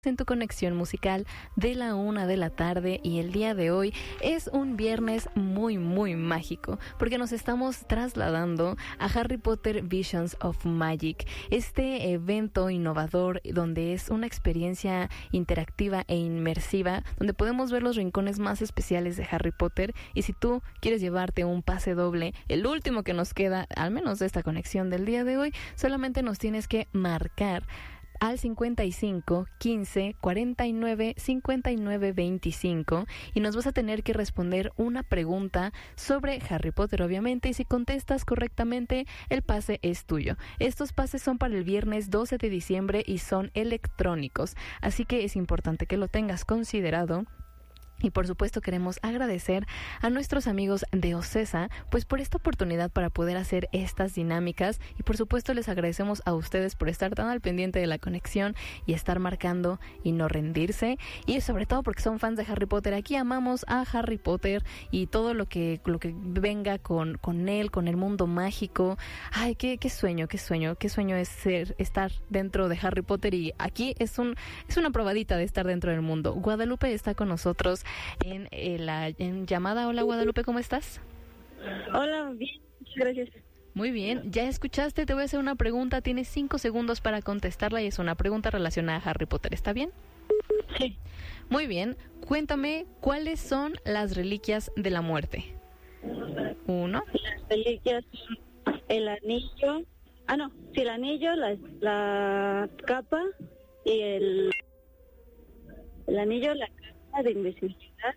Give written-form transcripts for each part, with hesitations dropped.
En tu conexión musical de la 1 de la tarde, y el día de hoy es un viernes muy mágico porque nos estamos trasladando a Harry Potter Visions of Magic, este evento innovador donde es una experiencia interactiva e inmersiva donde podemos ver los rincones más especiales de Harry Potter. Y si tú quieres llevarte un pase doble, el último que nos queda al menos de esta conexión del día de hoy, solamente nos tienes que marcar al 55 15 49 59 25 y nos vas a tener que responder una pregunta sobre Harry Potter, obviamente, y si contestas correctamente, el pase es tuyo. Estos pases son para el viernes 12 de diciembre y son electrónicos, así que es importante que lo tengas considerado. Y por supuesto queremos agradecer a nuestros amigos de Ocesa pues por esta oportunidad para poder hacer estas dinámicas, y por supuesto les agradecemos a ustedes por estar tan al pendiente de la conexión y estar marcando y no rendirse, y sobre todo porque son fans de Harry Potter. Aquí amamos a Harry Potter y todo lo que venga con él, con el mundo mágico. Ay, qué sueño es estar dentro de Harry Potter, y aquí es una probadita de estar dentro del mundo. Guadalupe está con nosotros en llamada. Hola Guadalupe, ¿cómo estás? Hola, bien, muchas gracias. Muy bien, ya escuchaste, te voy a hacer una pregunta, tienes 5 segundos para contestarla y es una pregunta relacionada a Harry Potter, ¿está bien? Sí. Muy bien, cuéntame, ¿cuáles son las reliquias de la muerte? 1. Las reliquias son el anillo, el anillo, la capa y el anillo, la capa de invisibilidad.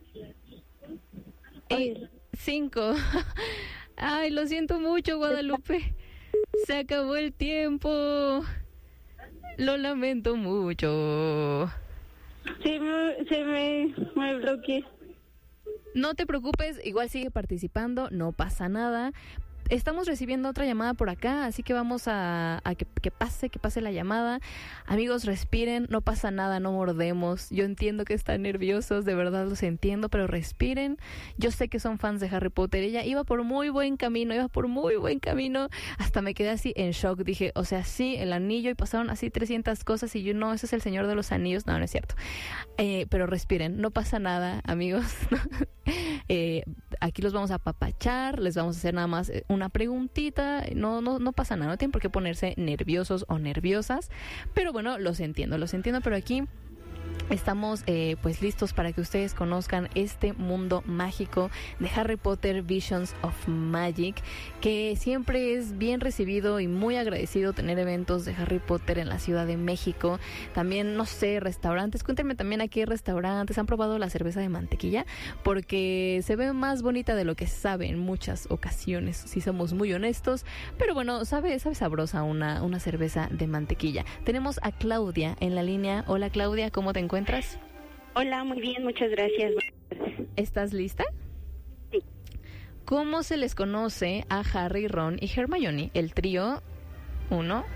5. Ay, lo siento mucho, Guadalupe. Se acabó el tiempo. Lo lamento mucho. Sí, me bloqueé. No te preocupes, igual sigue participando, no pasa nada. Estamos recibiendo otra llamada por acá, así que vamos a que pase la llamada. Amigos, respiren, no pasa nada, no mordemos. Yo entiendo que están nerviosos, de verdad los entiendo, pero respiren. Yo sé que son fans de Harry Potter. Ella iba por muy buen camino, hasta me quedé así en shock. Dije, o sea, sí, el anillo, y pasaron así 300 cosas, y yo, no, ese es el Señor de los Anillos. No es cierto. Pero respiren, no pasa nada, amigos. Aquí los vamos a apapachar, les vamos a hacer nada más una preguntita, no pasa nada, no tienen por qué ponerse nerviosos o nerviosas, pero bueno, los entiendo, pero aquí estamos pues listos para que ustedes conozcan este mundo mágico de Harry Potter Visions of Magic, que siempre es bien recibido y muy agradecido tener eventos de Harry Potter en la Ciudad de México. También, no sé, restaurantes, cuéntenme también a qué restaurantes han probado la cerveza de mantequilla, porque se ve más bonita de lo que sabe en muchas ocasiones, si somos muy honestos, pero bueno, sabe sabrosa una cerveza de mantequilla. Tenemos a Claudia en la línea. Hola Claudia, ¿cómo te encuentras? Hola, muy bien, muchas gracias. ¿Estás lista? Sí. ¿Cómo se les conoce a Harry, Ron y Hermione? El trío 1,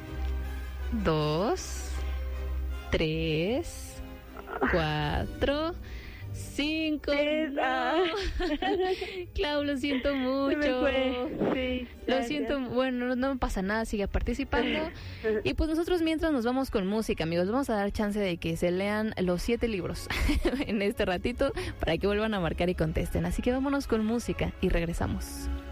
2, 3, 4, 5. Clau, lo siento mucho. Sí, lo siento, bueno, no pasa nada, sigue participando. Y pues nosotros mientras nos vamos con música, amigos, vamos a dar chance de que se lean los 7 libros en este ratito para que vuelvan a marcar y contesten. Así que vámonos con música y regresamos.